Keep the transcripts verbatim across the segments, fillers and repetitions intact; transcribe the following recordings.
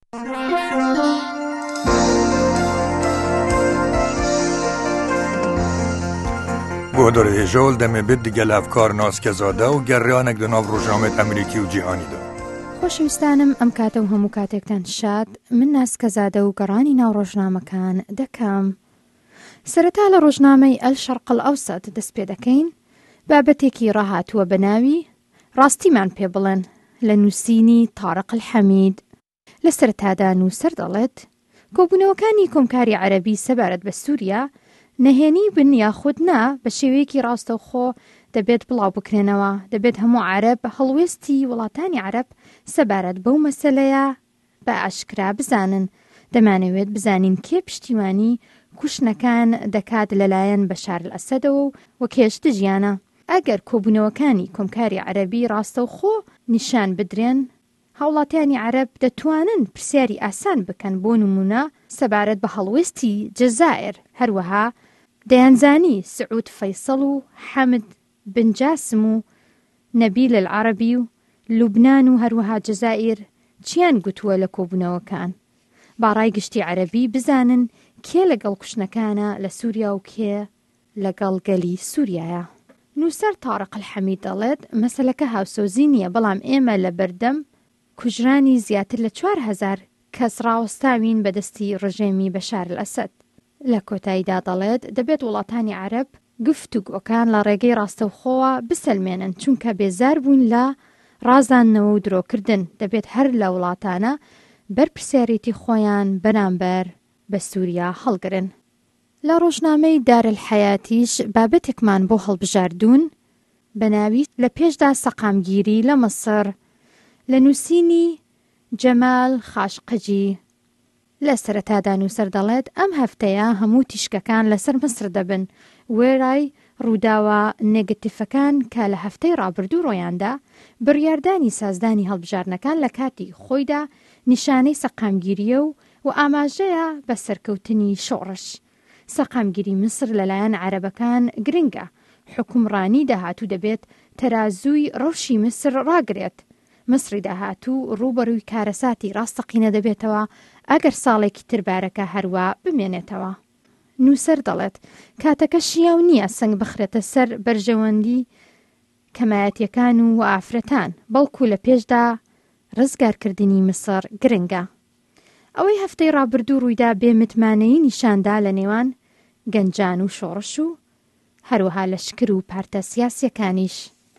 بۆ دەڕێژەوە دەمەبێت دیگە لافکار ناسکەزادە و گەڕیانێک لە ناو ڕۆژنامەی ئەمریکی و جیهانیدا. خۆشەویستانم ئەم کاتە و هەموو کاتێکتان شاد، من ناسکەزادە و گەڕانی ناو ڕۆژنامەکان دەکەم. سەرەتا لە ڕۆژنامەی ئەل-شەرق ئەوسەد دەست پێ دەکەین بابەتێکی ڕاهاتووە بە ناوی ڕاستیمان پێ بڵێن لە نووسینی تارق الحەمید. لە سەرەتادا نووسەر دەڵێت کۆبوونەوەکانی کۆمکاری عەرەبی سەبارەت بە سووریا نەهێنی بن یاخود نا بە شێوەیەکی ڕاستەوخۆ دەبێت بڵاو بکرێنەوە، دەبێت هەموو عەرەب هەڵوێستی وڵاتانی عەرەب سەبارەت بەو مەسەلەیە بە ئاشکرا بزانن. دەمانەوێت بزانین کێ پشتیوانی کوشتنەکان دەکات لەلایەن بەشار ئەسەدەوە و کێش دژیانە. ئەگەر کۆبوونەوەکانی کۆمکاری عەرەبی ڕاستەوخۆ نیشان بدرێن، هاوڵاتیانی عەرەب دەتوانن پرسیاری ئاسان بکەن، بۆ نمونە سەبارەت بە هەڵوێستی جەزائر. هەروەها دەیانزانی سعود فەیسەڵ و حەمد بن جاسم و نەبیل العەرەبی و لوبنان و هەروەها جەزائیر چیان گوتووە لە کۆبوونەوەکان. با ڕای گشتی عەرەبی بزانن کێ لەگەڵ کوشتنەکانە لە سووریا و کێ لەگەڵ گەلی سووریایە. نووسەر تارق الحەمید دەڵێت مەسەلەکە هاوسۆزی نییە، بەڵام ئێمە لە بەردەم کوژرانی زیاتر لە چوار هەزار کەس ڕاوەستاوین بەدەستی ڕژێمی بەشار ئەسەد. لە کۆتاییدا دەڵێت دەبێت وڵاتانی عەرەب گفتوگۆکان لە ڕێگەی ڕاستەوخۆوە بسەلمێنن، چونکە بێزار بوون لە ڕازاندنەوە و درۆکردن. دەبێت هەر لە وڵاتانە بەرپرسیارەتی خۆیان بەرامبەر بە سووریا هەڵگرن. لە ڕۆژنامەی دارالحەیاتیش بابەتێکمان بۆ هەڵبژاردوون بە ناوی لە پێشدا سەقامگیری لە مەسر لە نووسینی جەمال خاشقجی. لە سەرەتادا نووسەر دەڵێت ئەم هەفتەیە هەموو تیشکەکان لەسەر مەسر دەبن. وێرای ڕووداوە نێگەتیفەکان کە لە هەفتەی ڕابردوو ڕۆیاندا بڕیاردانی سازدانی هەڵبژارنەکان لە کاتی خۆیدا نیشانەی سەقامگیریە و و ئاماژەیە بە سەرکەوتنی شۆڕش. سەقامگیری مسر لەلایەن عەرەبەکان گرنگە. حکومڕانی داهاتوو دەبێت تەرازووی ڕەوشی مسر ڕاگرێت. مسری داهاتوو ڕوبەڕووی کارەساتی ڕاستەقینە دەبێتەوە ئەگەر ساڵێکی تربارەکە هەروە بمێنێتەوە. نووسەر دەڵێت کاتەکە شیاو نییە سنگ بخرێتە سەر بەرژەوەندی کەمایەتیەکان و ئافرەتان، بەڵکو لە پێشدا ڕزگارکردنی مسر گرنگە. ئەوەی هەفتەی ڕابردوو ڕوویدا بێ متمانەیی نیشاندا لە نێوان گەنجان و شۆڕش و هەروەها لەشکر و پارتە سیاسیەکانیش.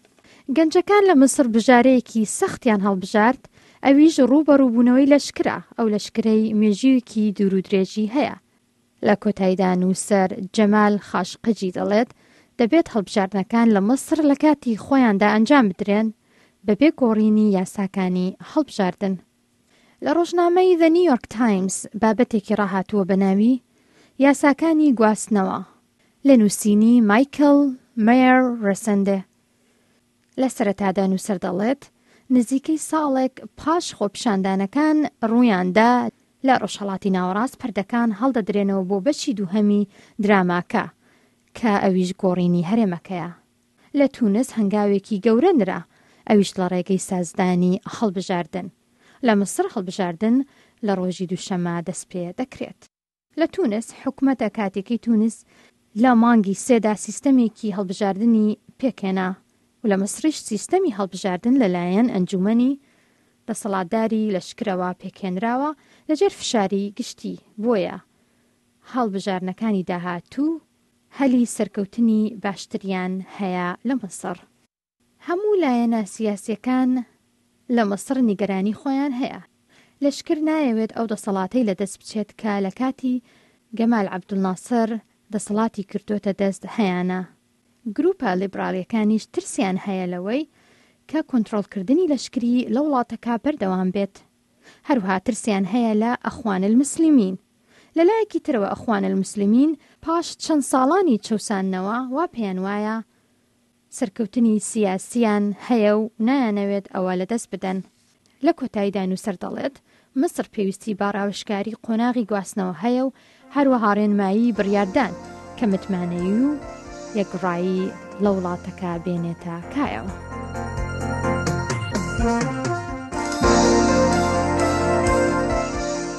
گەنجەکان لە مسر بژارەیەکی سەختیان هەڵبژارد، ئەویش ڕوبەڕووبوونەوەی لەشکرە. ئەو لەشکرەی مێژوویەکی دوور و درێژی هەیە. لە کۆتاییدا نووسەر جەمال خاشقجی دەڵێت دەبێت هەڵبژاردنەکان لە مسر لە کاتی خۆیاندا ئەنجام بدرێن بەبێ گۆڕینی یاساکانی هەڵبژاردن. لە ڕۆژنامەی The New York Times بابەتێکی ڕاهاتووە بە ناوی یاساکانی گواستنەوە لە نووسینی مایکل مەیر ڕەسەندێ. لە سەرەتادا نووسەر دەڵێت نزیکەی ساڵێک پاش خۆپیشاندانەکان ڕوویاندا لە ڕۆژهەڵاتی ناوەڕاست پەردەکان هەڵدەدرێنەوە بۆ بەشی دووهەمی دراماکە کە ئەویش گۆڕینی هەرێمەکەیە. لە تونس هەنگاوێکی گەورە نرا، ئەویش لە ڕێگەی سازدانی هەڵبژاردن. لە مسر هەڵبژاردن لە ڕۆژی دووشەمە دەست پێ دەکرێت. لە تونس حکومەتە کاتێکی تونس لە مانگی سێدا سیستەمێکی هەڵبژاردنی پێکێنا و لە مسریش سیستەمی هەڵبژاردن لەلایەن ئەنجومەنی دەسەڵاتداری لەشکرەوە پێکێنراوە لەجێر فشاری گشتی. بۆیە هەڵبژاردنەکانی داهاتوو هەلی سەرکەوتنی باشتریان هەیە لە مسر. هەموو لایەنە سیاسیەکان لە مسر نیگەرانی خۆیان هەیە. لەشکر نایەوێت ئەو دەسەڵاتەی لە دەست بچێت کە لە کاتی گەمال عەبدولناسر دەسەڵاتی کردوتە دەست هەیانە. گروپە لیبراڵیەکانیش ترسیان هەیە لەوەی کە کۆنتڕۆڵکردنی لەشکری لە وڵاتەکە بەردەوام بێت. هەروها ترسیان هەیە لە ئەخوان المسلمین. لەلایەکی ترەوە ئەخوان المسلمین پاش چەند ساڵانی چەوساننەوە وا پێیان وایە سەرکەوتنی سیاسیان هەیە و نایانەوێت ئەوە لەدەست بدەن. لە کۆتاییدا نووسەر دەڵێت مسر پێویستی با ڕاوشکاری قۆناغی گواستنەوە هەیە و هەروەها ڕێنمایی بڕیاردان کە متمانەیی و یەکڕایی لە وڵاتەکە بێنێتە کایەوە.